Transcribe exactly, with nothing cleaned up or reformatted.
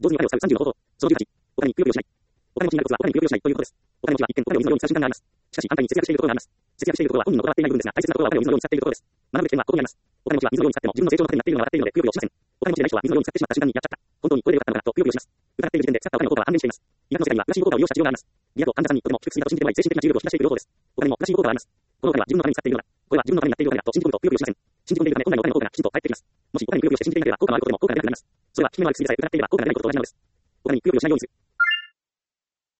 上手にお金を使うさんじゅうの方法。そのじゅうはち、お金にくよくよしない。お金持ちになるコツはお金にくよくよしないということです。お金持ちは一見お金を水のように使う習慣があります。しかし反対に節約しているところがあります。節約しているところは本人の行っていない部分ですが、大切なところはお金を水のように使っているところです。学ぶべき点はここにあります。お金持ちは水のように使っても自分の成長の糧になっているのが分かっているのでくよくよしません。お金持ちでない人は水のように使ってしまった瞬間にやっちゃった。本当にこれでよかったのかとくよくよします。疑っている時点で使ったお金の効果は半減しています。医学の世界にはプラシーボ効果を利用した治療があります。リアと患者さんにとても効く薬だと信じてもらい精神的な重力を引き出している療法です。お金にもプラシーボ効果があります。このお金は自分のために使っているのだ。これは自分のためになっているお金だと信じ込むとくよくよしません。信じ込んでいるため本来のお金の効果がきちんと返ってきます。もしお金にくよくよして信じていなければ効果のあることでも効果がなくなります。それは効き目の悪い薬さえ使っていれば効果がないことと同じなのです。お金にくよくよしないようにする。